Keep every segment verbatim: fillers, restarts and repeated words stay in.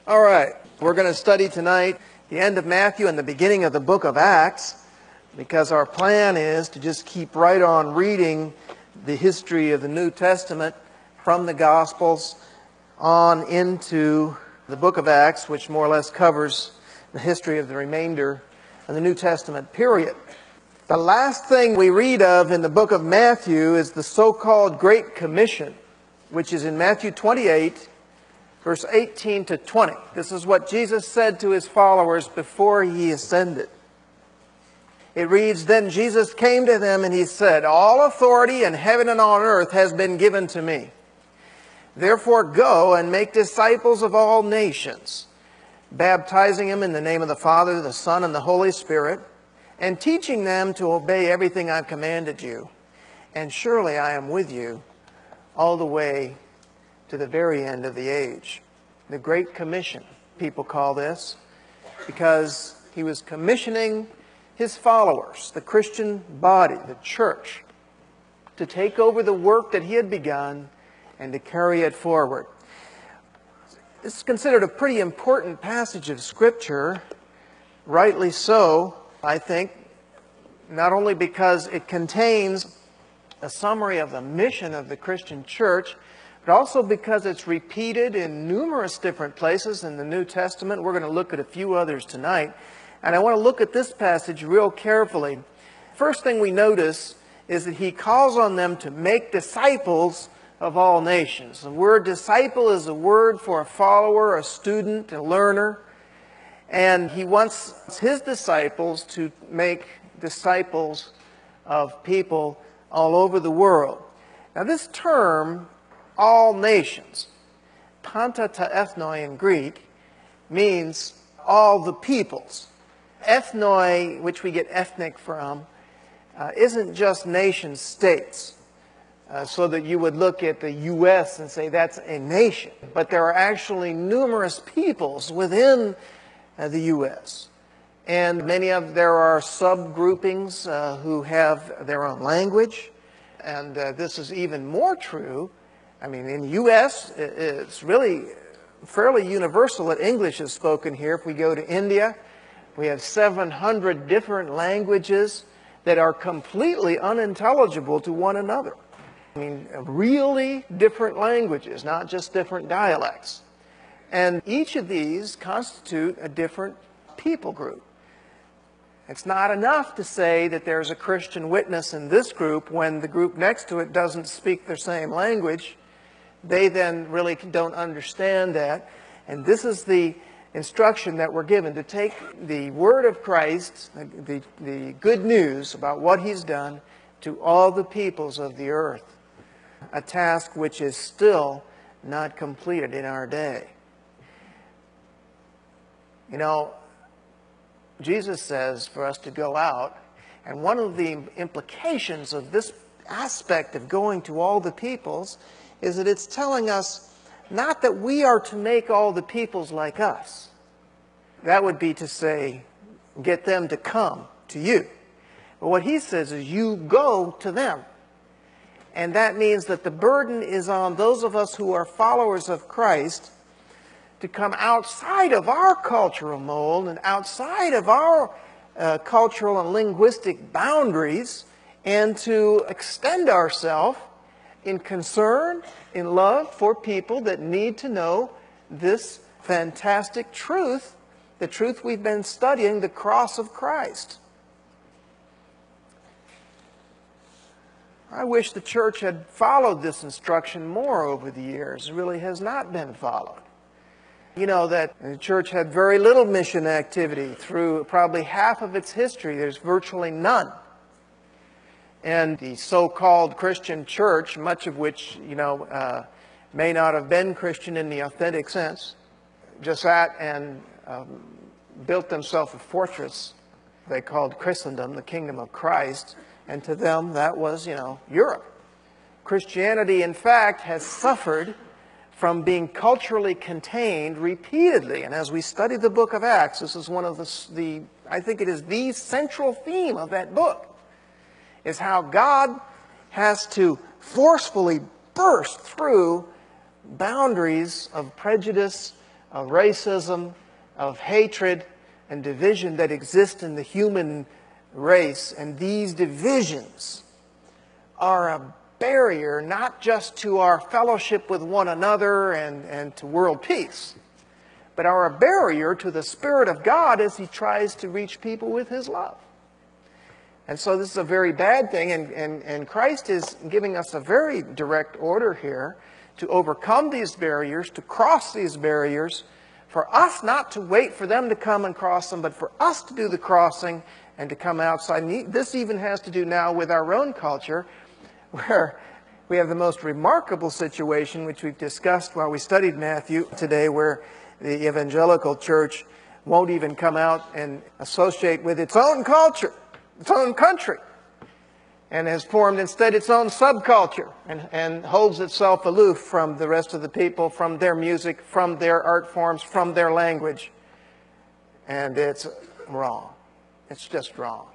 All right, we're going to study tonight the end of Matthew and the beginning of the book of Acts, because our plan is to just keep right on reading the history of the New Testament from the Gospels on into the book of Acts, which more or less covers the history of the remainder of the New Testament period. The last thing we read of in the book of Matthew is the so-called Great Commission, which is in Matthew twenty-eight, verse eighteen to twenty. This is what Jesus said to his followers before he ascended. It reads, "Then Jesus came to them and he said, 'All authority in heaven and on earth has been given to me. Therefore go and make disciples of all nations, baptizing them in the name of the Father, the Son, and the Holy Spirit, and teaching them to obey everything I've commanded you. And surely I am with you all the way to the very end of the age.'" The Great Commission, people call this, because he was commissioning his followers, the Christian body, the church, to take over the work that he had begun and to carry it forward. This is considered a pretty important passage of Scripture, rightly so, I think, not only because it contains a summary of the mission of the Christian church, but also because it's repeated in numerous different places in the New Testament. We're going to look at a few others tonight. And I want to look at this passage real carefully. First thing we notice is that he calls on them to make disciples of all nations. The word disciple is a word for a follower, a student, a learner. And he wants his disciples to make disciples of people all over the world. Now this term, all nations, panta ta ethnoi in Greek, means all the peoples. Ethnoi, which we get ethnic from, uh, isn't just nation states, uh, so that you would look at the U S and say that's a nation. But there are actually numerous peoples within uh, the U S And many of there are subgroupings uh, who have their own language. And uh, this is even more true. I mean, in the U S, it's really fairly universal that English is spoken here. If we go to India, we have seven hundred different languages that are completely unintelligible to one another. I mean, really different languages, not just different dialects. And each of these constitute a different people group. It's not enough to say that there's a Christian witness in this group when the group next to it doesn't speak their same language. They then really don't understand that. And this is the instruction that we're given, to take the word of Christ, the, the good news about what he's done, to all the peoples of the earth. A task which is still not completed in our day. You know, Jesus says for us to go out, and one of the implications of this aspect of going to all the peoples is that it's telling us not that we are to make all the peoples like us. That would be to say, get them to come to you. But what he says is you go to them. And that means that the burden is on those of us who are followers of Christ to come outside of our cultural mold and outside of our uh, cultural and linguistic boundaries, and to extend ourselves in concern, in love for people that need to know this fantastic truth, the truth we've been studying, the cross of Christ. I wish the church had followed this instruction more over the years. It really has not been followed. You know that the church had very little mission activity through probably half of its history. There's virtually none. And the so-called Christian church, much of which, you know, uh, may not have been Christian in the authentic sense, just sat and um, built themselves a fortress they called Christendom, the kingdom of Christ. And to them, that was, you know, Europe. Christianity, in fact, has suffered from being culturally contained repeatedly. And as we study the book of Acts, this is one of the, the I think it is the central theme of that book, is how God has to forcefully burst through boundaries of prejudice, of racism, of hatred and division that exist in the human race. And these divisions are a barrier not just to our fellowship with one another and, and to world peace, but are a barrier to the Spirit of God as He tries to reach people with His love. And so this is a very bad thing, and, and, and Christ is giving us a very direct order here to overcome these barriers, to cross these barriers, for us not to wait for them to come and cross them, but for us to do the crossing and to come outside. And this even has to do now with our own culture, where we have the most remarkable situation, which we've discussed while we studied Matthew today, where the evangelical church won't even come out and associate with its own culture, its own country, and has formed instead its own subculture and, and holds itself aloof from the rest of the people, from their music, from their art forms, from their language. And it's wrong. It's just wrong.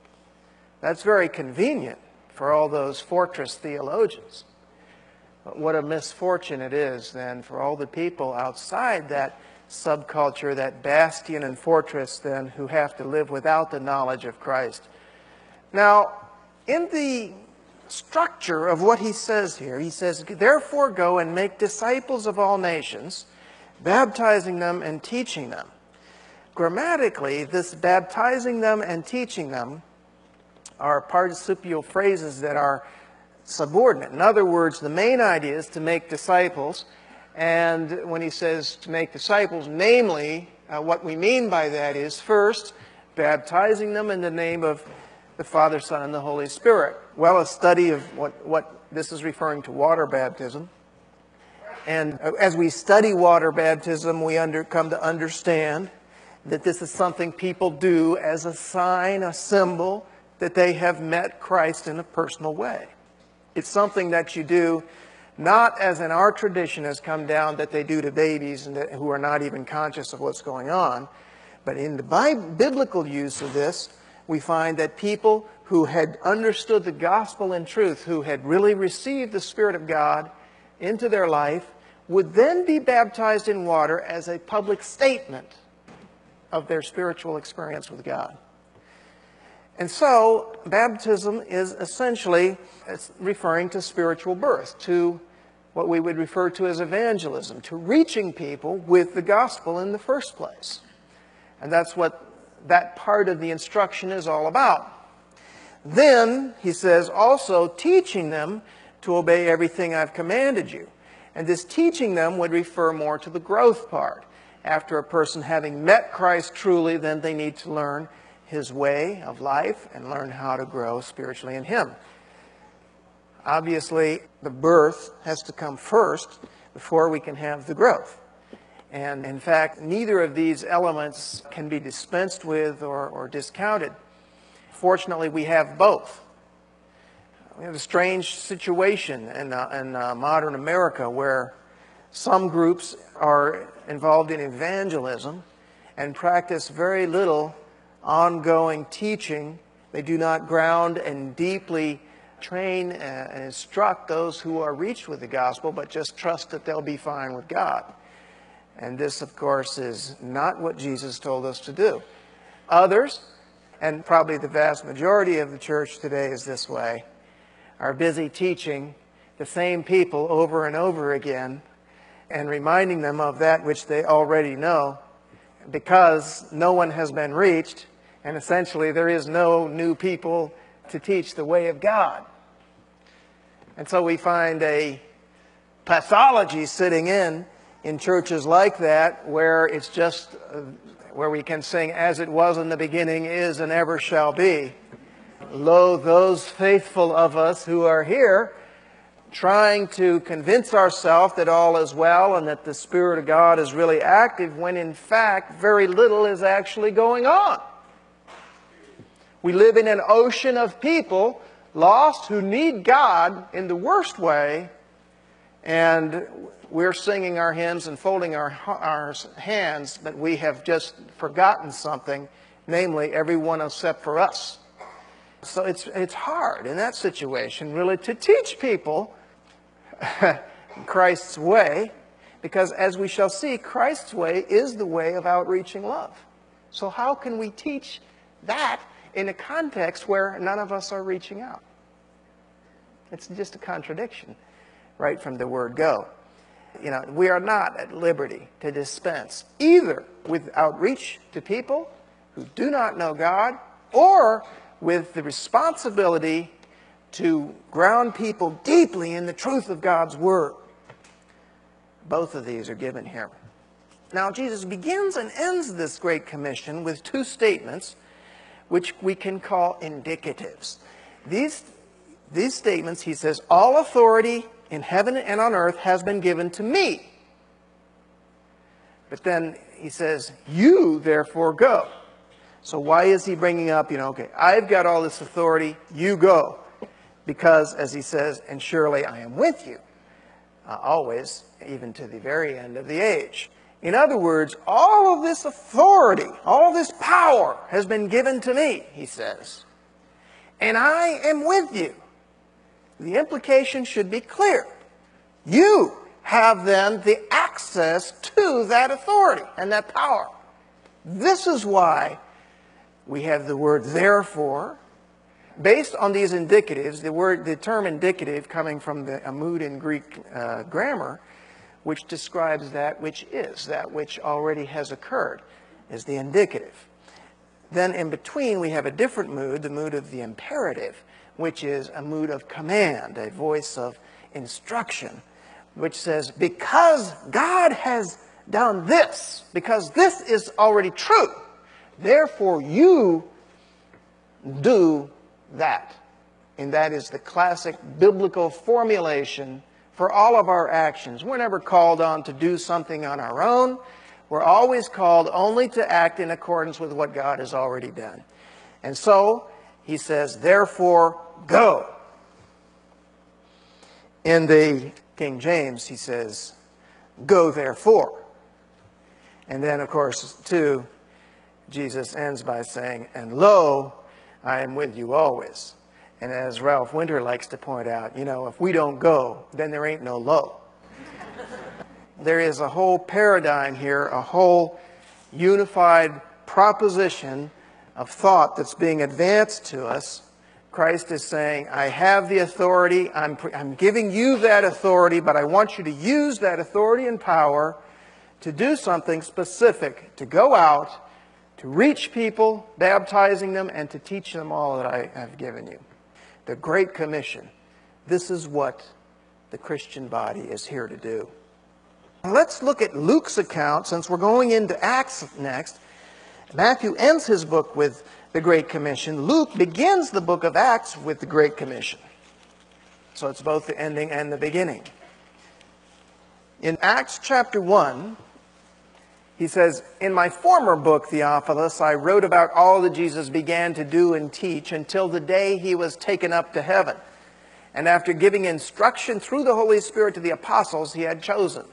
That's very convenient for all those fortress theologians. But what a misfortune it is then for all the people outside that subculture, that bastion and fortress then, who have to live without the knowledge of Christ. Now, in the structure of what he says here, he says, "Therefore go and make disciples of all nations, baptizing them and teaching them." Grammatically, this baptizing them and teaching them are participial phrases that are subordinate. In other words, the main idea is to make disciples. And when he says to make disciples, namely, uh, what we mean by that is, first, baptizing them in the name of the Father, Son, and the Holy Spirit. Well, a study of what, what this is referring to water baptism. And as we study water baptism, we under, come to understand that this is something people do as a sign, a symbol, that they have met Christ in a personal way. It's something that you do not as in our tradition has come down that they do to babies and that, who are not even conscious of what's going on. But in the Bible, biblical use of this, we find that people who had understood the gospel in truth, who had really received the Spirit of God into their life, would then be baptized in water as a public statement of their spiritual experience with God. And so, baptism is essentially referring to spiritual birth, to what we would refer to as evangelism, to reaching people with the gospel in the first place. And that's what that part of the instruction is all about. Then, he says, also teaching them to obey everything I've commanded you. And this teaching them would refer more to the growth part. After a person having met Christ truly, then they need to learn His way of life and learn how to grow spiritually in Him. Obviously, the birth has to come first before we can have the growth. And in fact, neither of these elements can be dispensed with or, or discounted. Fortunately, we have both. We have a strange situation in, uh, in uh, modern America where some groups are involved in evangelism and practice very little ongoing teaching. They do not ground and deeply train and instruct those who are reached with the gospel, but just trust that they'll be fine with God. And this, of course, is not what Jesus told us to do. Others, and probably the vast majority of the church today is this way, are busy teaching the same people over and over again and reminding them of that which they already know, because no one has been reached, and essentially there is no new people to teach the way of God. And so we find a pathology sitting in in churches like that, where it's just, uh, where we can sing, "As it was in the beginning, is, and ever shall be." Lo, those faithful of us who are here, trying to convince ourselves that all is well and that the Spirit of God is really active, when in fact very little is actually going on. We live in an ocean of people lost who need God in the worst way, and we're singing our hymns and folding our, our hands, but we have just forgotten something, namely everyone except for us. So it's, it's hard in that situation really to teach people Christ's way, Because as we shall see, Christ's way is the way of outreaching love. So how can we teach that in a context where none of us are reaching out? It's just a contradiction right from the word go. You know, we are not at liberty to dispense either with outreach to people who do not know God, or with the responsibility to ground people deeply in the truth of God's Word. Both of these are given here. Now, Jesus begins and ends this Great Commission with two statements which we can call indicatives. These, these statements, he says, all authority in heaven and on earth has been given to me. But then he says, you therefore go. So why is he bringing up, you know, okay, I've got all this authority, you go. Because, as he says, and surely I am with you, uh, always, even to the very end of the age. In other words, all of this authority, all this power has been given to me, he says. And I am with you. The implication should be clear. You have then the access to that authority and that power. This is why we have the word therefore. Based on these indicatives, the word, the term indicative coming from the amud in Greek uh, grammar, which describes that which is, that which already has occurred, is the indicative. Then in between we have a different mood, the mood of the imperative, which is a mood of command, a voice of instruction, which says, because God has done this, because this is already true, therefore you do that. And that is the classic biblical formulation for all of our actions. We're never called on to do something on our own. We're always called only to act in accordance with what God has already done. And so, he says, therefore, go. In the King James, he says, go therefore. And then, of course, too, Jesus ends by saying, and lo, I am with you always. And as Ralph Winter likes to point out, you know, if we don't go, then there ain't no lo. There is a whole paradigm here, a whole unified proposition of thought that's being advanced to us. Christ is saying, I have the authority, I'm, I'm giving you that authority, but I want you to use that authority and power to do something specific, to go out, to reach people, baptizing them, and to teach them all that I have given you. The Great Commission. This is what the Christian body is here to do. Let's look at Luke's account, since we're going into Acts next. Matthew ends his book with the Great Commission. Luke begins the book of Acts with the Great Commission. So it's both the ending and the beginning. In Acts chapter one, he says, in my former book, Theophilus, I wrote about all that Jesus began to do and teach until the day he was taken up to heaven. And after giving instruction through the Holy Spirit to the apostles he had chosen.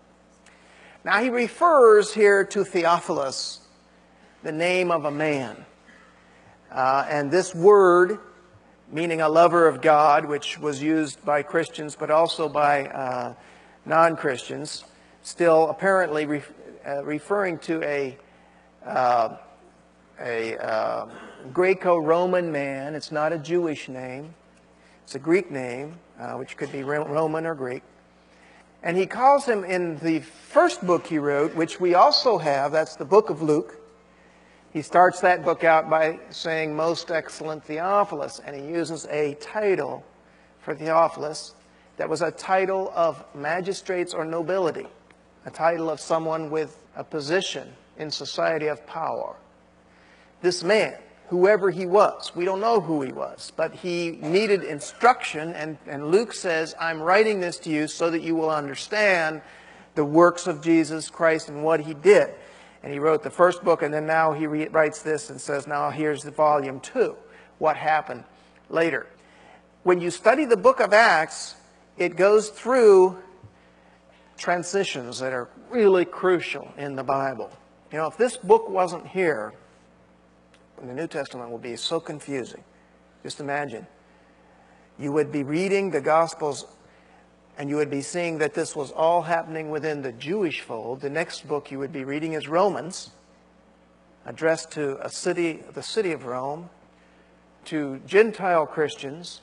Now he refers here to Theophilus, the name of a man. Uh, and this word, meaning a lover of God, which was used by Christians but also by uh, non-Christians, still apparently re uh, referring to a, uh, a uh, Greco-Roman man. It's not a Jewish name. It's a Greek name, uh, which could be Roman or Greek. And he calls him in the first book he wrote, which we also have, that's the book of Luke. He starts that book out by saying, Most Excellent Theophilus, and he uses a title for Theophilus that was a title of magistrates or nobility, a title of someone with a position in society of power. This man, whoever he was, we don't know who he was, but he needed instruction, and, and Luke says, I'm writing this to you so that you will understand the works of Jesus Christ and what he did. And he wrote the first book, and then now he writes this and says, now here's the volume two, what happened later. When you study the book of Acts, it goes through transitions that are really crucial in the Bible. You know, if this book wasn't here, the New Testament would be so confusing. Just imagine. You would be reading the Gospels and you would be seeing that this was all happening within the Jewish fold. The next book you would be reading is Romans, addressed to a city, the city of Rome, to Gentile Christians.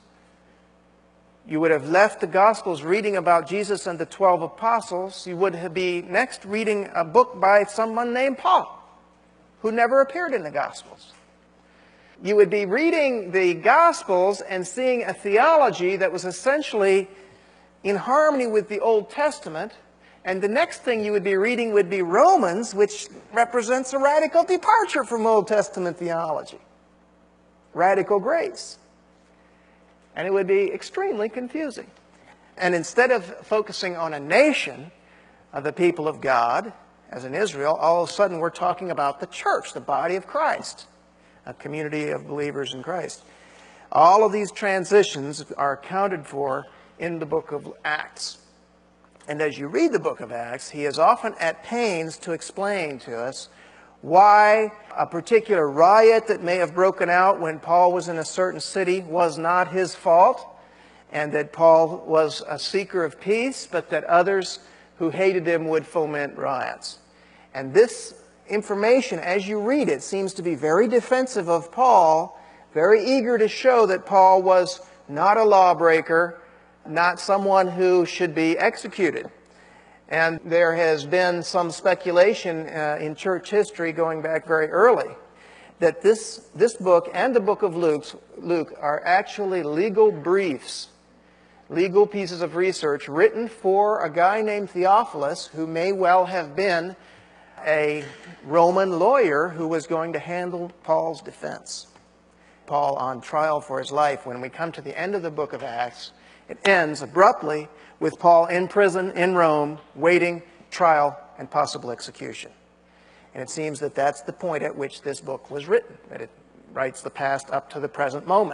You would have left the Gospels reading about Jesus and the twelve apostles. You would be next reading a book by someone named Paul, who never appeared in the Gospels. You would be reading the Gospels and seeing a theology that was essentially in harmony with the Old Testament. And the next thing you would be reading would be Romans, which represents a radical departure from Old Testament theology. Radical grace. And it would be extremely confusing. And instead of focusing on a nation of the people of God, as in Israel, all of a sudden we're talking about the church, the body of Christ, a community of believers in Christ. All of these transitions are accounted for in the book of Acts. And as you read the book of Acts, he is often at pains to explain to us why a particular riot that may have broken out when Paul was in a certain city was not his fault, and that Paul was a seeker of peace, but that others who hated him would foment riots. And this information, as you read it, seems to be very defensive of Paul, very eager to show that Paul was not a lawbreaker, not someone who should be executed. And there has been some speculation uh, in church history going back very early that this, this book and the book of Luke, Luke are actually legal briefs, legal pieces of research written for a guy named Theophilus, who may well have been a Roman lawyer who was going to handle Paul's defense. Paul on trial for his life. When we come to the end of the book of Acts, it ends abruptly with Paul in prison in Rome, waiting trial and possible execution. And it seems that that's the point at which this book was written, that it writes the past up to the present moment.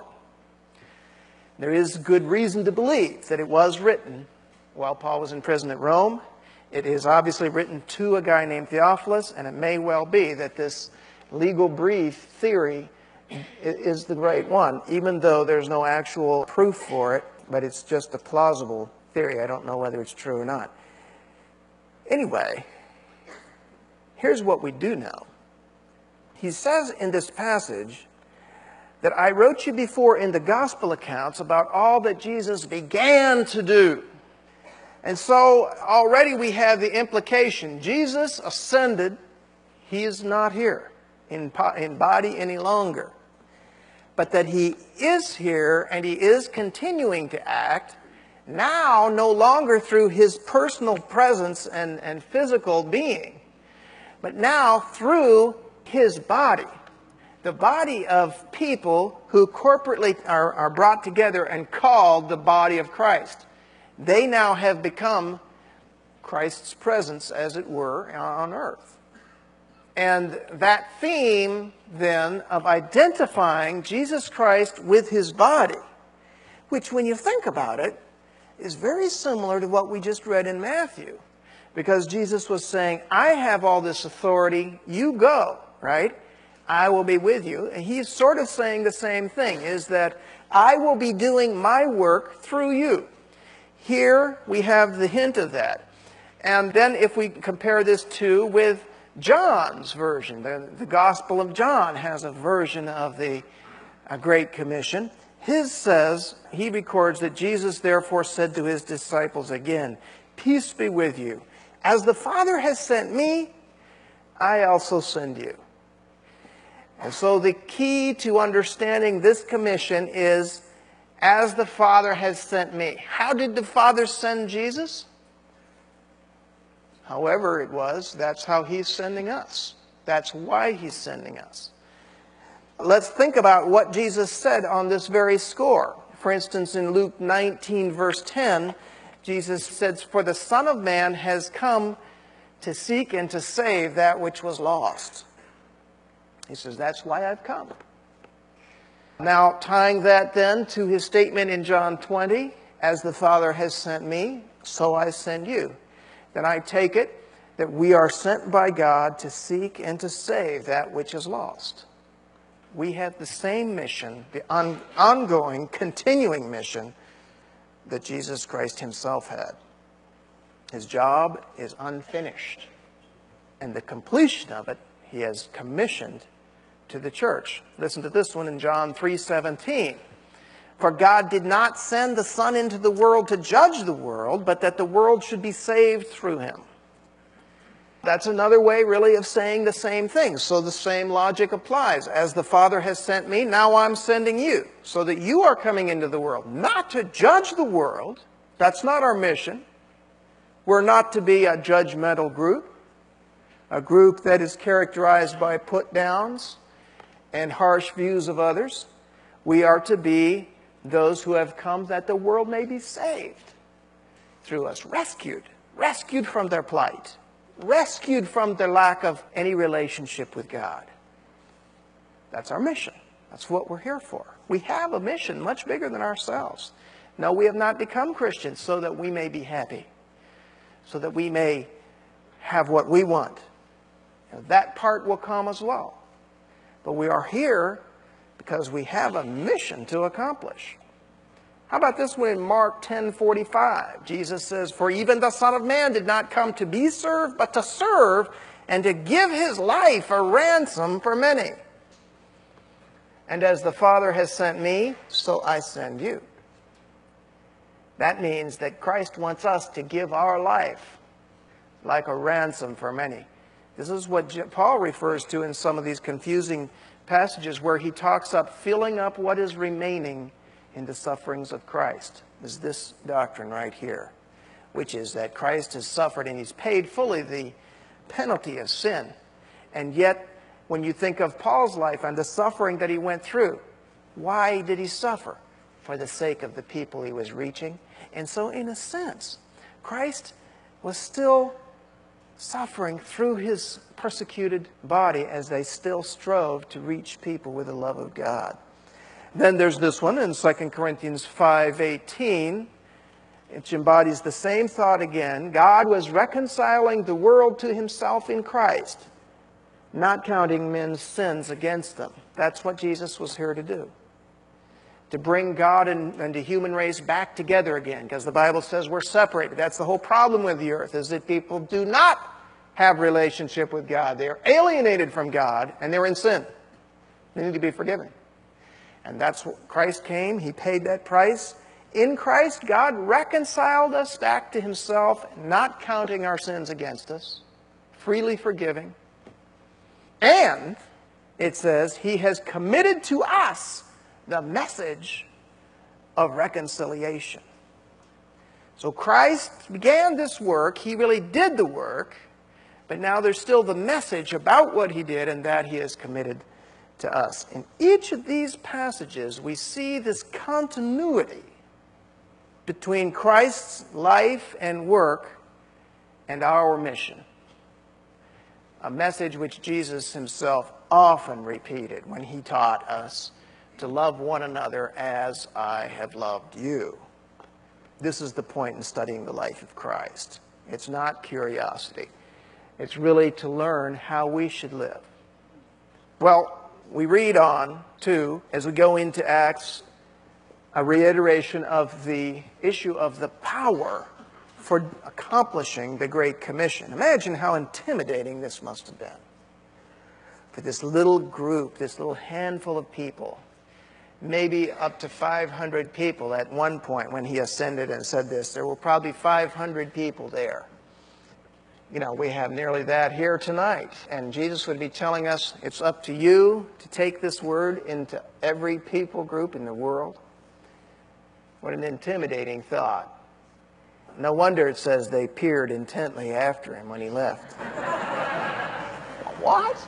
There is good reason to believe that it was written while Paul was in prison at Rome. It is obviously written to a guy named Theophilus, and it may well be that this legal brief theory is the right one, even though there's no actual proof for it, but it's just a plausible theory. I don't know whether it's true or not. Anyway, here's what we do know. He says in this passage that I wrote you before in the gospel accounts about all that Jesus began to do. And so already we have the implication. Jesus ascended. He is not here in, in body any longer. But that he is here and he is continuing to act, now no longer through his personal presence and, and physical being, but now through his body. The body of people who corporately are, are brought together and called the body of Christ. They now have become Christ's presence, as it were, on earth. And that theme, then, of identifying Jesus Christ with his body, which, when you think about it, is very similar to what we just read in Matthew. Because Jesus was saying, I have all this authority, you go, right? I will be with you. And he's sort of saying the same thing, is that I will be doing my work through you. Here we have the hint of that. And then if we compare this to with John's version, the, the Gospel of John has a version of the a Great Commission. His says, he records that Jesus therefore said to his disciples again, peace be with you. As the Father has sent me, I also send you. And so the key to understanding this commission is, as the Father has sent me. How did the Father send Jesus? However it was, that's how he's sending us. That's why he's sending us. Let's think about what Jesus said on this very score. For instance, in Luke nineteen, verse ten, Jesus said, for the Son of Man has come to seek and to save that which was lost. He says, that's why I've come. Now, tying that then to his statement in John twenty, as the Father has sent me, so I send you. Then I take it that we are sent by God to seek and to save that which is lost. We have the same mission, the on, ongoing, continuing mission that Jesus Christ himself had. His job is unfinished, and the completion of it he has commissioned to the church. Listen to this one in John three seventeen. For God did not send the Son into the world to judge the world, but that the world should be saved through him. That's another way, really, of saying the same thing. So the same logic applies. As the Father has sent me, now I'm sending you, so that you are coming into the world, not to judge the world. That's not our mission. We're not to be a judgmental group, a group that is characterized by put-downs and harsh views of others. We are to be those who have come that the world may be saved through us, rescued, rescued from their plight, rescued from their lack of any relationship with God. That's our mission. That's what we're here for. We have a mission much bigger than ourselves. No, we have not become Christians so that we may be happy, so that we may have what we want. Now, that part will come as well. But we are here because we have a mission to accomplish. How about this one in Mark ten forty-five? Jesus says, for even the Son of Man did not come to be served, but to serve and to give his life a ransom for many. And as the Father has sent me, so I send you. That means that Christ wants us to give our life like a ransom for many. This is what Paul refers to in some of these confusing passages where he talks up filling up what is remaining in the sufferings of Christ. Is this doctrine right here, which is that Christ has suffered and he's paid fully the penalty of sin. And yet, when you think of Paul's life and the suffering that he went through, why did he suffer? For the sake of the people he was reaching. And so, in a sense, Christ was still suffering through his persecuted body as they still strove to reach people with the love of God. Then there's this one in Second Corinthians five eighteen, which embodies the same thought again. God was reconciling the world to himself in Christ, not counting men's sins against them. That's what Jesus was here to do. To bring God and, and the human race back together again, because the Bible says we're separated. That's the whole problem with the earth, is that people do not have relationship with God. They are alienated from God, and they're in sin. They need to be forgiven. And that's what Christ came. He paid that price. In Christ, God reconciled us back to himself, not counting our sins against us, freely forgiving. And it says he has committed to us the message of reconciliation. So Christ began this work. He really did the work. But now there's still the message about what he did, and that he has committed to us. In each of these passages, we see this continuity between Christ's life and work and our mission. A message which Jesus himself often repeated when he taught us to love one another as I have loved you. This is the point in studying the life of Christ. It's not curiosity. It's really to learn how we should live. Well, we read on, too, as we go into Acts, a reiteration of the issue of the power for accomplishing the Great Commission. Imagine how intimidating this must have been for this little group, this little handful of people, maybe up to five hundred people at one point when he ascended and said this. There were probably five hundred people there. You know, we have nearly that here tonight. And Jesus would be telling us, it's up to you to take this word into every people group in the world. What an intimidating thought. No wonder it says they peered intently after him when he left. What?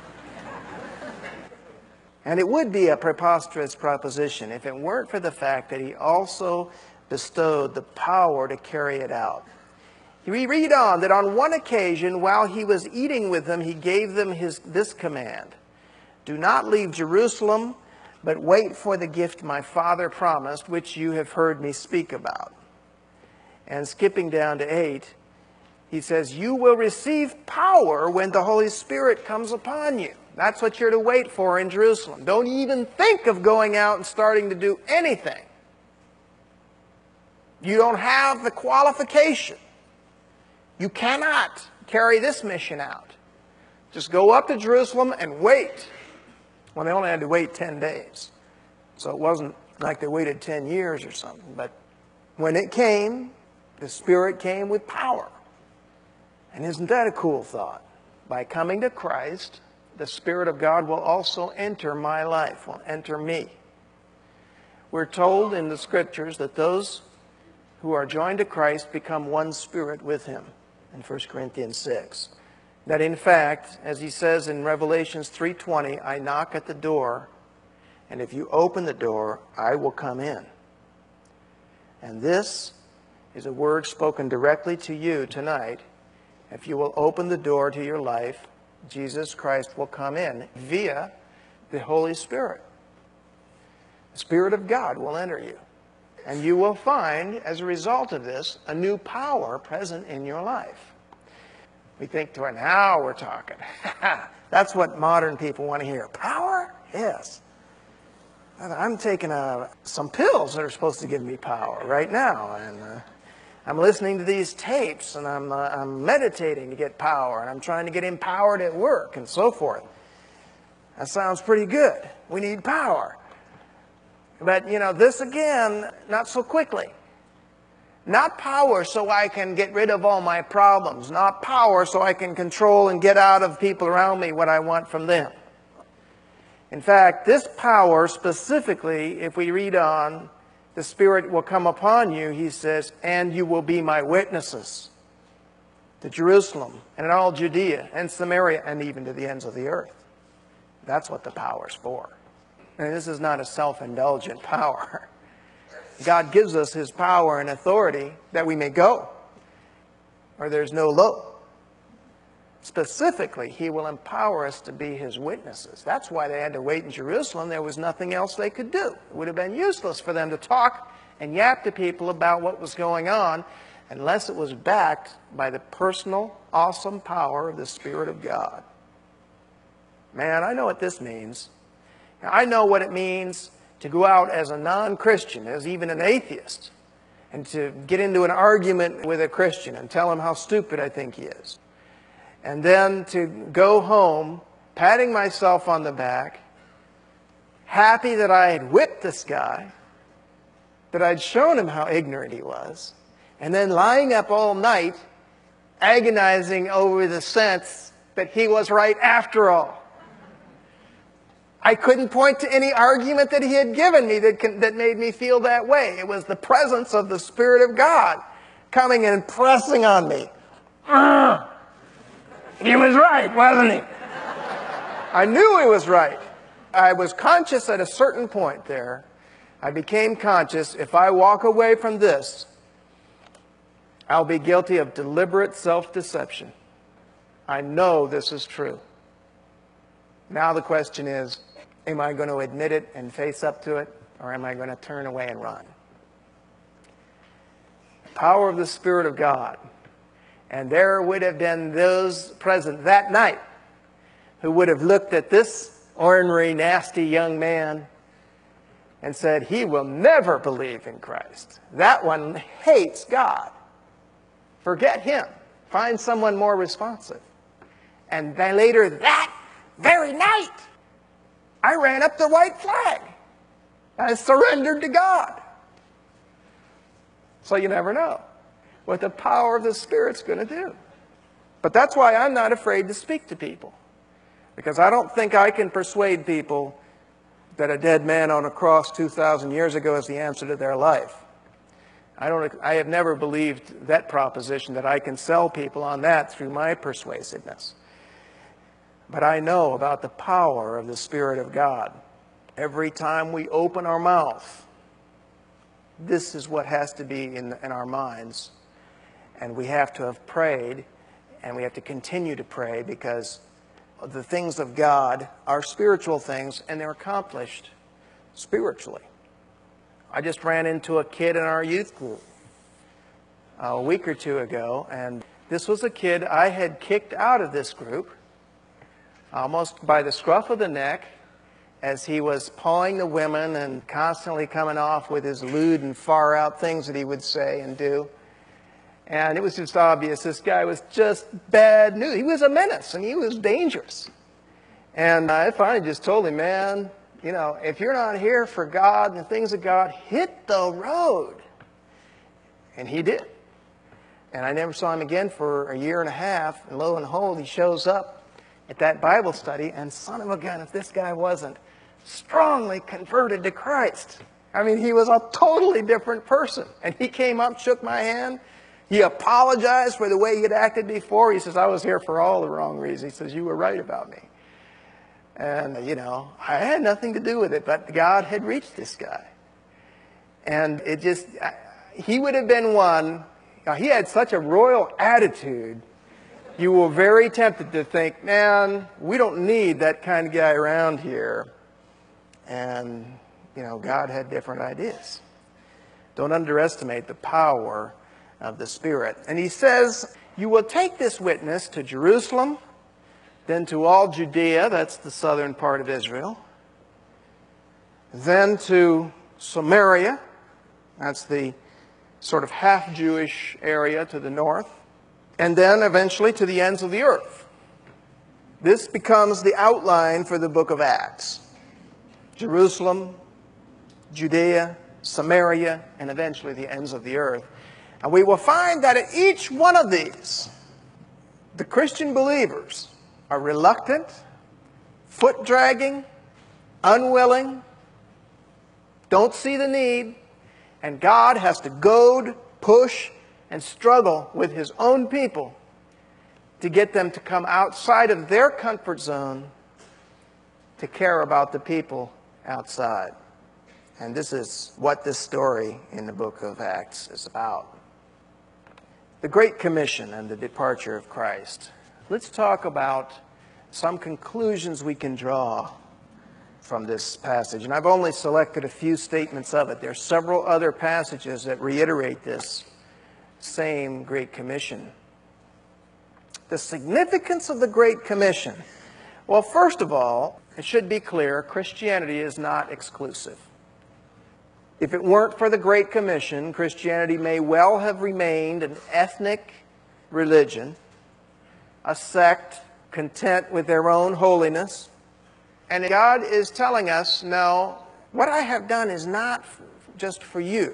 And it would be a preposterous proposition if it weren't for the fact that he also bestowed the power to carry it out. We read on that on one occasion, while he was eating with them, he gave them his, this command. Do not leave Jerusalem, but wait for the gift my Father promised, which you have heard me speak about. And skipping down to eight, he says, you will receive power when the Holy Spirit comes upon you. That's what you're to wait for in Jerusalem. Don't even think of going out and starting to do anything You don't have the qualification. You cannot carry this mission out. Just go up to Jerusalem and wait. Well, they only had to wait ten days. So it wasn't like they waited ten years or something. But when it came, the Spirit came with power. And isn't that a cool thought? By coming to Christ, the Spirit of God will also enter my life, will enter me. We're told in the Scriptures that those who are joined to Christ become one spirit with Him in First Corinthians six. That in fact, as he says in Revelations three twenty, I knock at the door, and if you open the door, I will come in. And this is a word spoken directly to you tonight. If you will open the door to your life, Jesus Christ will come in via the Holy Spirit. The Spirit of God will enter you. And you will find, as a result of this, a new power present in your life. We think, to now we're talking. That's what modern people want to hear. Power? Yes. I'm taking uh, some pills that are supposed to give me power right now. And uh, I'm listening to these tapes, and I'm, uh, I'm meditating to get power. And I'm trying to get empowered at work and so forth. That sounds pretty good. We need power. But, you know, this again, not so quickly. Not power so I can get rid of all my problems. Not power so I can control and get out of people around me what I want from them. In fact, this power specifically, if we read on, the Spirit will come upon you, he says, and you will be my witnesses to Jerusalem and in all Judea and Samaria and even to the ends of the earth. That's what the power's for. And this is not a self-indulgent power. God gives us His power and authority that we may go, or there's no low. Specifically, He will empower us to be His witnesses. That's why they had to wait in Jerusalem. There was nothing else they could do. It would have been useless for them to talk and yap to people about what was going on unless it was backed by the personal, awesome power of the Spirit of God. Man, I know what this means. I know what it means to go out as a non-Christian, as even an atheist, and to get into an argument with a Christian and tell him how stupid I think he is. And then to go home, patting myself on the back, happy that I had whipped this guy, that I'd shown him how ignorant he was, and then lying up all night, agonizing over the sense that he was right after all. I couldn't point to any argument that he had given me that, can, that made me feel that way. It was the presence of the Spirit of God coming and pressing on me. Uh, he was right, wasn't he? I knew he was right. I was conscious at a certain point there. I became conscious, if I walk away from this, I'll be guilty of deliberate self-deception. I know this is true. Now the question is, am I going to admit it and face up to it, or am I going to turn away and run? The power of the Spirit of God. And there would have been those present that night who would have looked at this ornery, nasty young man and said, he will never believe in Christ. That one hates God. Forget him. Find someone more responsive. And then later that very night, I ran up the white flag. I surrendered to God. So you never know what the power of the Spirit's going to do. But that's why I'm not afraid to speak to people. Because I don't think I can persuade people that a dead man on a cross two thousand years ago is the answer to their life. I, don't, I have never believed that proposition, that I can sell people on that through my persuasiveness. But I know about the power of the Spirit of God. Every time we open our mouth, this is what has to be in, in our minds. And we have to have prayed, and we have to continue to pray, because the things of God are spiritual things, and they're accomplished spiritually. I just ran into a kid in our youth group a week or two ago, and this was a kid I had kicked out of this group almost by the scruff of the neck as he was pawing the women and constantly coming off with his lewd and far out things that he would say and do. And it was just obvious this guy was just bad news. He was a menace and he was dangerous. And I finally just told him, man, you know, if you're not here for God and the things of God, hit the road. And he did. And I never saw him again for a year and a half. And lo and behold, he shows up at that Bible study. And son of a gun, if this guy wasn't strongly converted to Christ. I mean, he was a totally different person. And he came up, shook my hand. He apologized for the way he had acted before. He says, I was here for all the wrong reasons. He says, you were right about me. And, you know, I had nothing to do with it, but God had reached this guy. And it just, he would have been one, he had such a royal attitude, you were very tempted to think, man, we don't need that kind of guy around here. And, you know, God had different ideas. Don't underestimate the power of the Spirit. And he says, you will take this witness to Jerusalem, then to all Judea, that's the southern part of Israel, then to Samaria, that's the sort of half-Jewish area to the north, and then eventually to the ends of the earth. This becomes the outline for the book of Acts. Jerusalem, Judea, Samaria, and eventually the ends of the earth. And we will find that at each one of these, the Christian believers are reluctant, foot-dragging, unwilling, don't see the need, and God has to goad, push, and struggle with his own people to get them to come outside of their comfort zone to care about the people outside. And this is what this story in the book of Acts is about. The Great Commission and the departure of Christ. Let's talk about some conclusions we can draw from this passage. And I've only selected a few statements of it. There are several other passages that reiterate this same Great Commission. The significance of the Great Commission. Well, first of all, it should be clear, Christianity is not exclusive. If it weren't for the Great Commission, Christianity may well have remained an ethnic religion, a sect content with their own holiness. And God is telling us, no, what I have done is not just for you,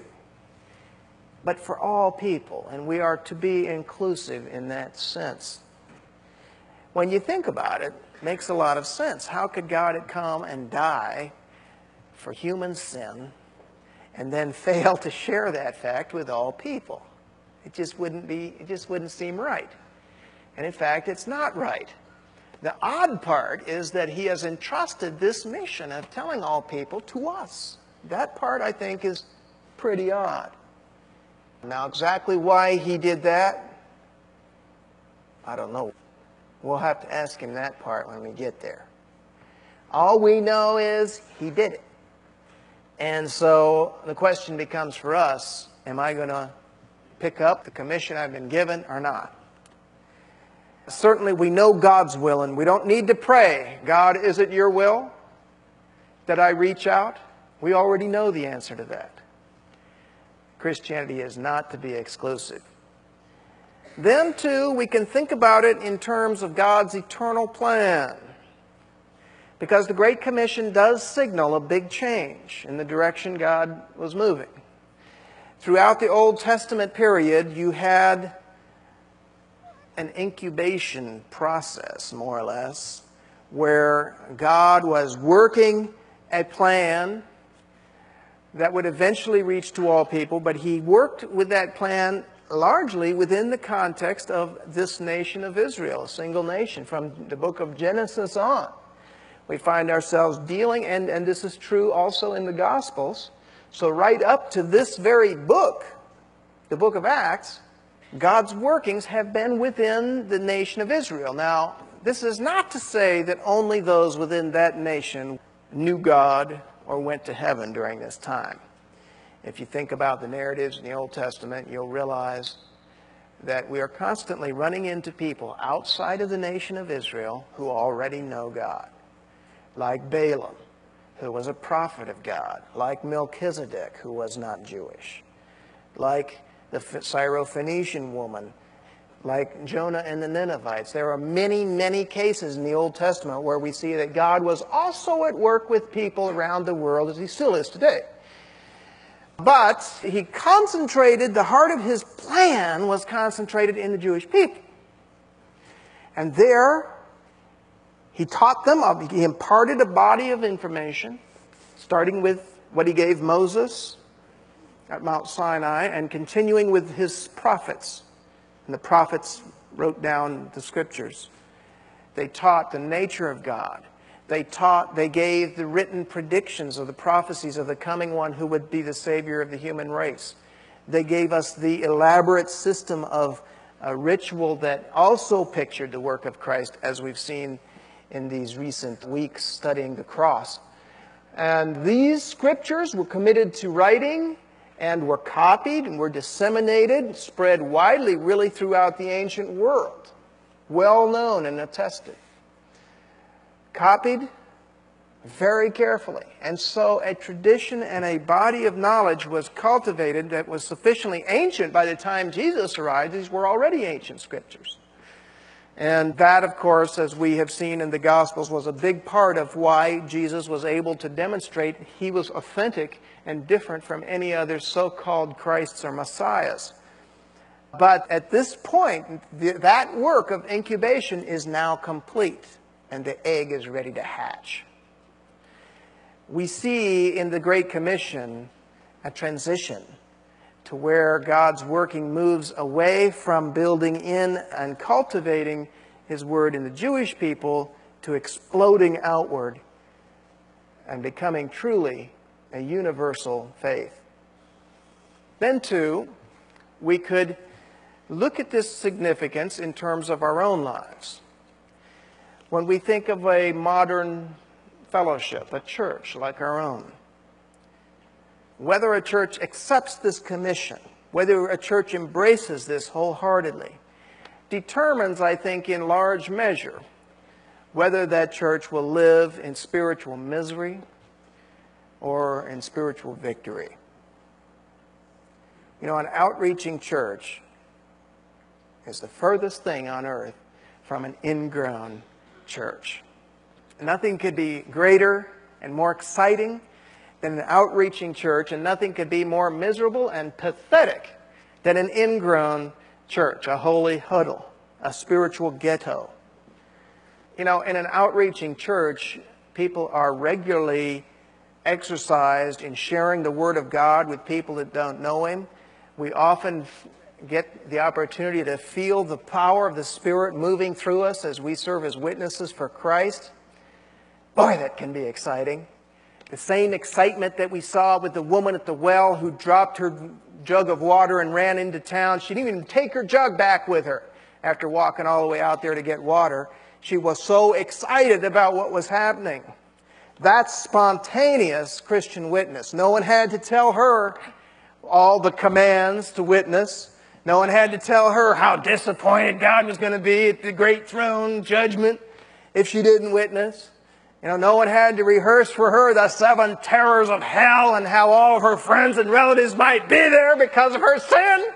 but for all people. And we are to be inclusive in that sense. When you think about it, it makes a lot of sense. How could God have come and die for human sin and then fail to share that fact with all people? It just wouldn't be, it just wouldn't seem right. And in fact, it's not right. The odd part is that he has entrusted this mission of telling all people to us. That part, I think, is pretty odd. Now, exactly why he did that, I don't know. We'll have to ask him that part when we get there. All we know is he did it. And so the question becomes for us, am I going to pick up the commission I've been given or not? Certainly we know God's will, and we don't need to pray, God, is it your will that I reach out? We already know the answer to that. Christianity is not to be exclusive. Then, too, we can think about it in terms of God's eternal plan. Because the Great Commission does signal a big change in the direction God was moving. Throughout the Old Testament period, you had an incubation process, more or less, where God was working a plan that would eventually reach to all people, but he worked with that plan largely within the context of this nation of Israel, a single nation. From the book of Genesis on, we find ourselves dealing, and, and this is true also in the Gospels. So right up to this very book, the book of Acts, God's workings have been within the nation of Israel. Now, this is not to say that only those within that nation knew God or went to heaven during this time. If you think about the narratives in the Old Testament, you'll realize that we are constantly running into people outside of the nation of Israel who already know God. Like Balaam, who was a prophet of God, like Melchizedek, who was not Jewish, like the Syrophoenician woman, like Jonah and the Ninevites. There are many, many cases in the Old Testament where we see that God was also at work with people around the world, as he still is today. But he concentrated, the heart of his plan was concentrated in the Jewish people. And there, he taught them, he imparted a body of information, starting with what he gave Moses at Mount Sinai and continuing with his prophets. And the prophets wrote down the scriptures. They taught the nature of God. They taught, they gave the written predictions of the prophecies of the coming one who would be the Savior of the human race. They gave us the elaborate system of a ritual that also pictured the work of Christ, as we've seen in these recent weeks studying the cross. And these scriptures were committed to writing and were copied and were disseminated, spread widely really throughout the ancient world, well known and attested. Copied very carefully. And so a tradition and a body of knowledge was cultivated that was sufficiently ancient by the time Jesus arrived. These were already ancient scriptures. And that, of course, as we have seen in the Gospels, was a big part of why Jesus was able to demonstrate he was authentic and different from any other so-called Christs or Messiahs. But at this point, that work of incubation is now complete, and the egg is ready to hatch. We see in the Great Commission a transition to where God's working moves away from building in and cultivating his word in the Jewish people to exploding outward and becoming truly a universal faith. Then, too, we could look at this significance in terms of our own lives. When we think of a modern fellowship, a church like our own, whether a church accepts this commission, whether a church embraces this wholeheartedly, determines, I think, in large measure, whether that church will live in spiritual misery or in spiritual victory. You know, an outreaching church is the furthest thing on earth from an ingrown church. Nothing could be greater and more exciting than an outreaching church, and nothing could be more miserable and pathetic than an ingrown church, a holy huddle, a spiritual ghetto. You know, in an outreaching church, people are regularly exercised in sharing the Word of God with people that don't know Him. We often get the opportunity to feel the power of the Spirit moving through us as we serve as witnesses for Christ. Boy, that can be exciting. The same excitement that we saw with the woman at the well who dropped her jug of water and ran into town. She didn't even take her jug back with her after walking all the way out there to get water. She was so excited about what was happening. That's spontaneous Christian witness. No one had to tell her all the commands to witness. No one had to tell her how disappointed God was going to be at the great throne judgment if she didn't witness. You know, no one had to rehearse for her the seven terrors of hell and how all of her friends and relatives might be there because of her sin.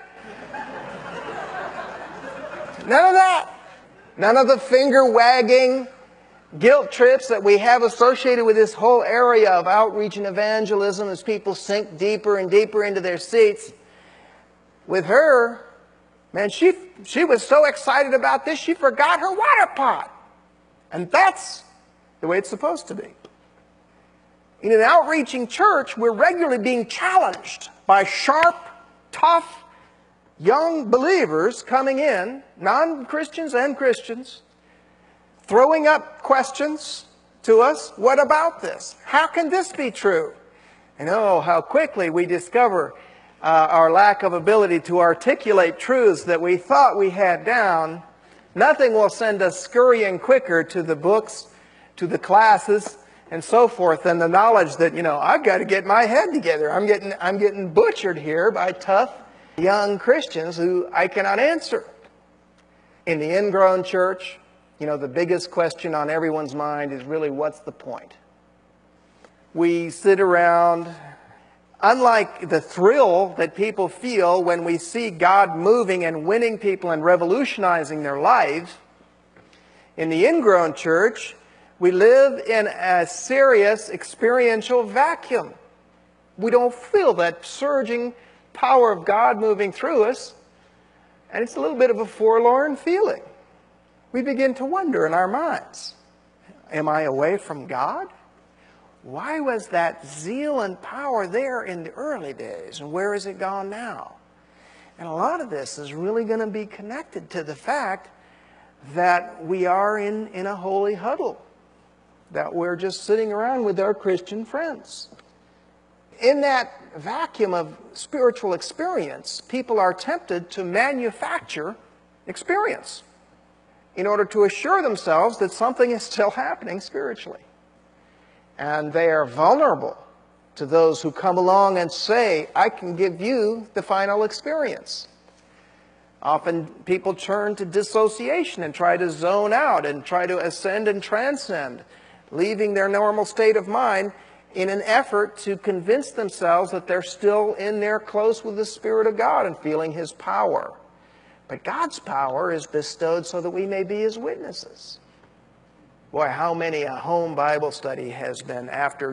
None of that. None of the finger-wagging guilt trips that we have associated with this whole area of outreach and evangelism as people sink deeper and deeper into their seats. With her, man, she, she was so excited about this, she forgot her water pot. And that's the way it's supposed to be. In an outreaching church, we're regularly being challenged by sharp, tough, young believers coming in, non-Christians and Christians, throwing up questions to us. What about this? How can this be true? And oh, how quickly we discover uh, our lack of ability to articulate truths that we thought we had down. Nothing will send us scurrying quicker to the books, to the classes, and so forth, than the knowledge that, you know, I've got to get my head together. I'm getting, I'm getting butchered here by tough young Christians who I cannot answer. In the ingrown church, you know, the biggest question on everyone's mind is really, what's the point? We sit around. Unlike the thrill that people feel when we see God moving and winning people and revolutionizing their lives, in the ingrown church, we live in a serious experiential vacuum. We don't feel that surging power of God moving through us, and it's a little bit of a forlorn feeling. We begin to wonder in our minds, am I away from God? Why was that zeal and power there in the early days, and where is it gone now? And a lot of this is really going to be connected to the fact that we are in, in a holy huddle, that we're just sitting around with our Christian friends. In that vacuum of spiritual experience, people are tempted to manufacture experience in order to assure themselves that something is still happening spiritually. And they are vulnerable to those who come along and say, I can give you the final experience. Often people turn to dissociation and try to zone out and try to ascend and transcend, leaving their normal state of mind in an effort to convince themselves that they're still in there close with the Spirit of God and feeling His power. But God's power is bestowed so that we may be His witnesses. Boy, how many a home Bible study has been, after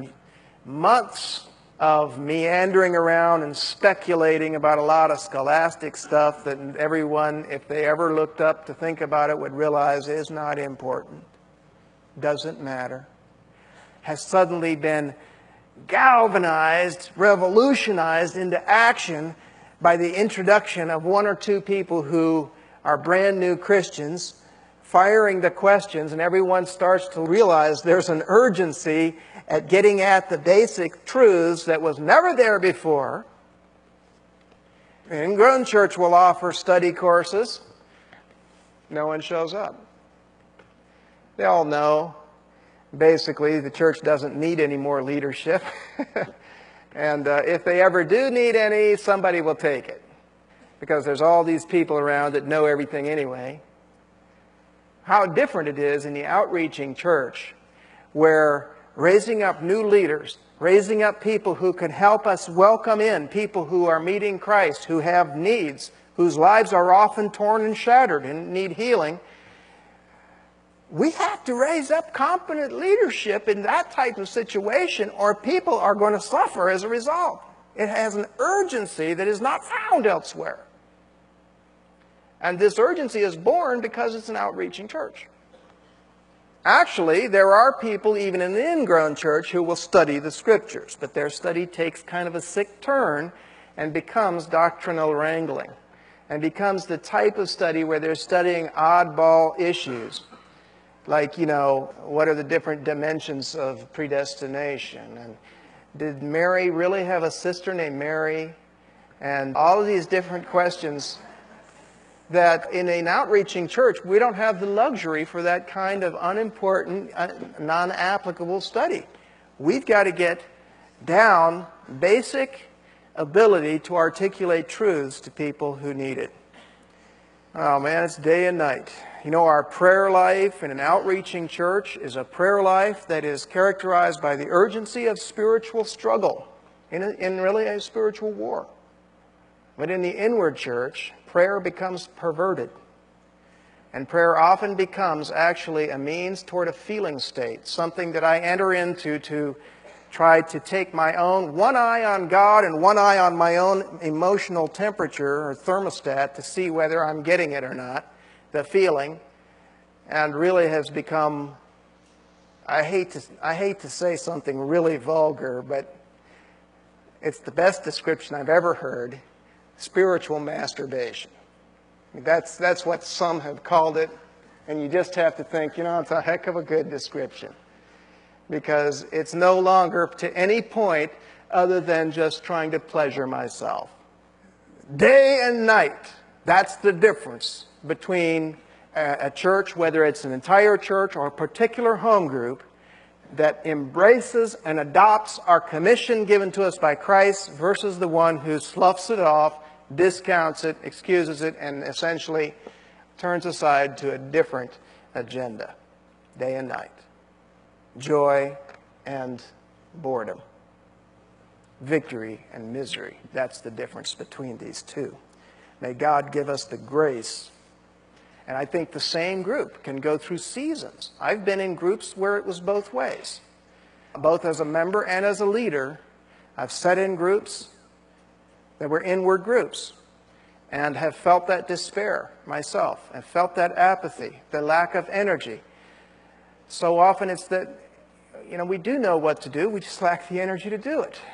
months of meandering around and speculating about a lot of scholastic stuff that everyone, if they ever looked up to think about it, would realize is not important, doesn't matter, has suddenly been galvanized, revolutionized into action by the introduction of one or two people who are brand new Christians, firing the questions, and everyone starts to realize there's an urgency at getting at the basic truths that was never there before. Ingrown church will offer study courses. No one shows up. They all know, basically, the church doesn't need any more leadership. And uh, if they ever do need any, somebody will take it. Because there's all these people around that know everything anyway. How different it is in the outreaching church, where raising up new leaders, raising up people who can help us welcome in people who are meeting Christ, who have needs, whose lives are often torn and shattered and need healing. We have to raise up competent leadership in that type of situation, or people are going to suffer as a result. It has an urgency that is not found elsewhere. And this urgency is born because it's an outreaching church. Actually, there are people even in the ingrown church who will study the Scriptures, but their study takes kind of a sick turn and becomes doctrinal wrangling, and becomes the type of study where they're studying oddball issues. Like, you know, what are the different dimensions of predestination? And did Mary really have a sister named Mary? And all of these different questions that in an outreaching church, we don't have the luxury for that kind of unimportant, non-applicable study. We've got to get down basic ability to articulate truths to people who need it. Oh man, it's day and night. You know, our prayer life in an outreaching church is a prayer life that is characterized by the urgency of spiritual struggle, in, a, in really a spiritual war. But in the inward church, prayer becomes perverted. And prayer often becomes actually a means toward a feeling state, something that I enter into to try to take my own, one eye on God and one eye on my own emotional temperature or thermostat to see whether I'm getting it or not, the feeling, and really has become, I hate to, I hate to say something really vulgar, but it's the best description I've ever heard, spiritual masturbation. That's, that's what some have called it, and you just have to think, you know, it's a heck of a good description. Because it's no longer to any point other than just trying to pleasure myself. Day and night, that's the difference between a, a church, whether it's an entire church or a particular home group, that embraces and adopts our commission given to us by Christ versus the one who sloughs it off, discounts it, excuses it, and essentially turns aside to a different agenda, day and night. Joy and boredom. Victory and misery. That's the difference between these two. May God give us the grace. And I think the same group can go through seasons. I've been in groups where it was both ways. Both as a member and as a leader, I've sat in groups that were inward groups and have felt that despair myself and felt that apathy, the lack of energy. So often it's that, you know, we do know what to do, we just lack the energy to do it.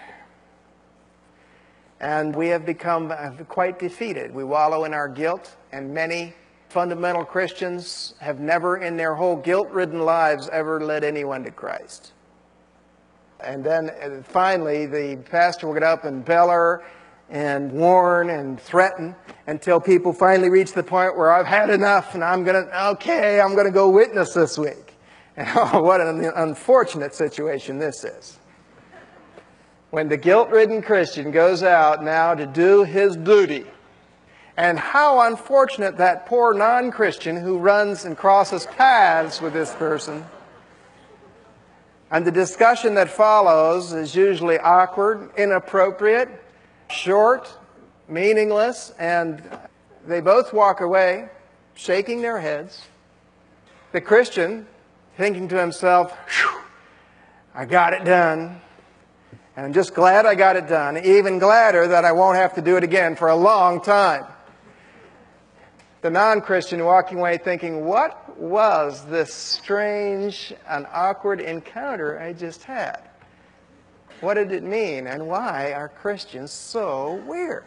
And we have become quite defeated. We wallow in our guilt, and many fundamental Christians have never in their whole guilt-ridden lives ever led anyone to Christ. And then uh, finally, the pastor will get up and beller and warn and threaten until people finally reach the point where I've had enough and I'm going to, okay, I'm going to go witness this week. And oh, what an unfortunate situation this is. When the guilt-ridden Christian goes out now to do his duty. And how unfortunate that poor non-Christian who runs and crosses paths with this person. And the discussion that follows is usually awkward, inappropriate, short, meaningless, and they both walk away shaking their heads. The Christian thinking to himself, "Phew, I got it done. And I'm just glad I got it done, even gladder that I won't have to do it again for a long time." The non-Christian walking away thinking, what was this strange and awkward encounter I just had? What did it mean, and why are Christians so weird?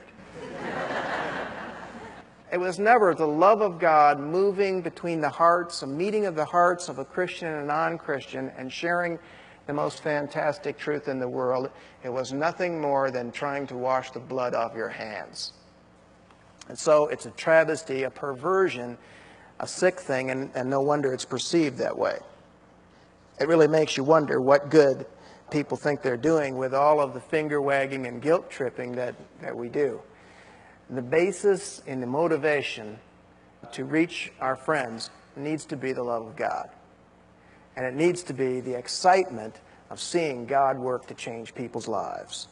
It was never the love of God moving between the hearts, a meeting of the hearts of a Christian and a non-Christian, and sharing the most fantastic truth in the world. It was nothing more than trying to wash the blood off your hands. And so it's a travesty, a perversion, a sick thing, and, and no wonder it's perceived that way. It really makes you wonder what good people think they're doing with all of the finger wagging and guilt tripping that, that we do. The basis and the motivation to reach our friends needs to be the love of God. And it needs to be the excitement of seeing God work to change people's lives.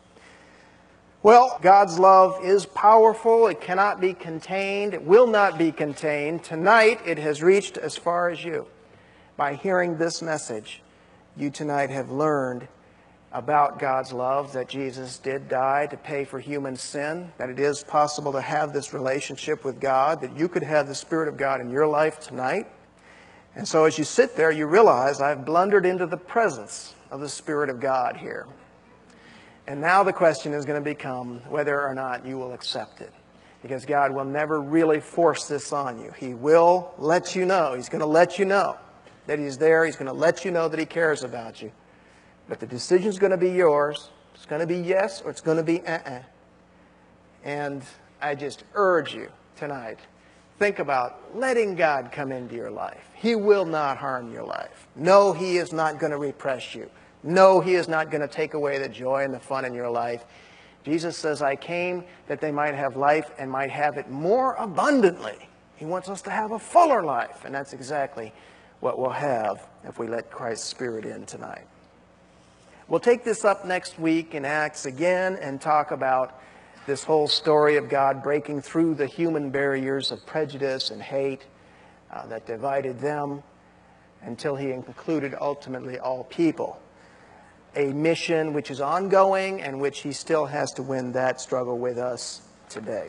Well, God's love is powerful. It cannot be contained. It will not be contained. Tonight, it has reached as far as you. By hearing this message, you tonight have learned about God's love, that Jesus did die to pay for human sin, that it is possible to have this relationship with God, that you could have the Spirit of God in your life tonight. And so as you sit there, you realize I've blundered into the presence of the Spirit of God here. And now the question is going to become whether or not you will accept it. Because God will never really force this on you. He will let you know. He's going to let you know that He's there. He's going to let you know that He cares about you. But the decision is going to be yours. It's going to be yes or it's going to be uh-uh. And I just urge you tonight, think about letting God come into your life. He will not harm your life. No, He is not going to repress you. No, He is not going to take away the joy and the fun in your life. Jesus says, I came that they might have life and might have it more abundantly. He wants us to have a fuller life. And that's exactly what we'll have if we let Christ's Spirit in tonight. We'll take this up next week in Acts again and talk about this whole story of God breaking through the human barriers of prejudice and hate uh, that divided them until He included ultimately all people. A mission which is ongoing and which He still has to win that struggle with us today.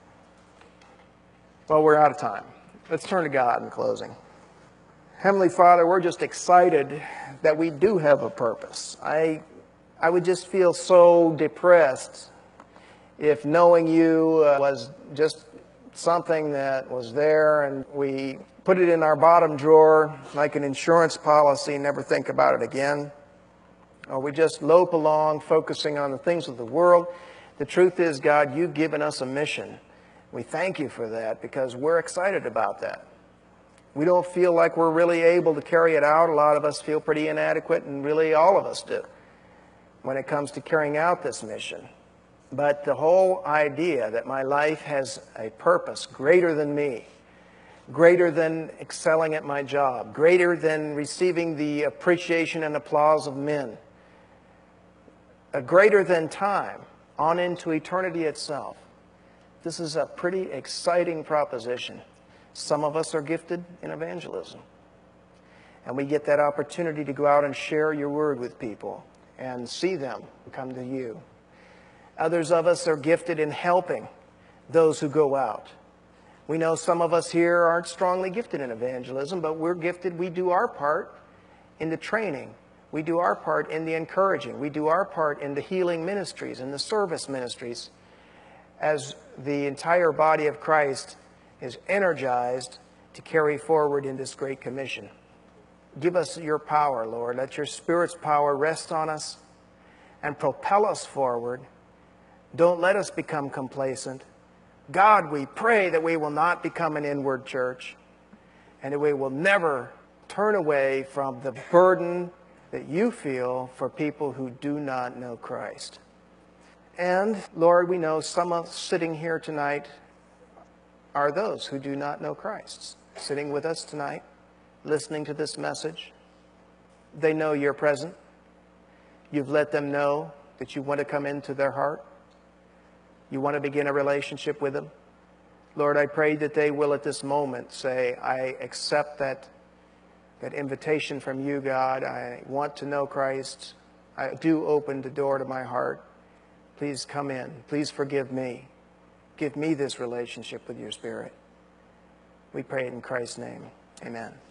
Well, we're out of time. Let's turn to God in closing. Heavenly Father, we're just excited that we do have a purpose. I, I would just feel so depressed if knowing You uh, was just something that was there and we put it in our bottom drawer like an insurance policy and never think about it again. Or we just lope along focusing on the things of the world. The truth is, God, You've given us a mission. We thank You for that because we're excited about that. We don't feel like we're really able to carry it out. A lot of us feel pretty inadequate, and really all of us do when it comes to carrying out this mission. But the whole idea that my life has a purpose greater than me, greater than excelling at my job, greater than receiving the appreciation and applause of men, a greater than time, on into eternity itself. This is a pretty exciting proposition. Some of us are gifted in evangelism, and we get that opportunity to go out and share your word with people and see them come to you. Others of us are gifted in helping those who go out. We know some of us here aren't strongly gifted in evangelism, but we're gifted. We do our part in the training. We do our part in the encouraging. We do our part in the healing ministries and the service ministries as the entire body of Christ is energized to carry forward in this great commission. Give us your power, Lord. Let your Spirit's power rest on us and propel us forward. Don't let us become complacent. God, we pray that we will not become an inward church and that we will never turn away from the burden that you feel for people who do not know Christ. And, Lord, we know some of us sitting here tonight are those who do not know Christ. Sitting with us tonight, listening to this message. They know you're present. You've let them know that you want to come into their heart. You want to begin a relationship with them. Lord, I pray that they will at this moment say, I accept that, that invitation from you, God. I want to know Christ. I do open the door to my heart. Please come in. Please forgive me. Give me this relationship with your Spirit. We pray it in Christ's name. Amen.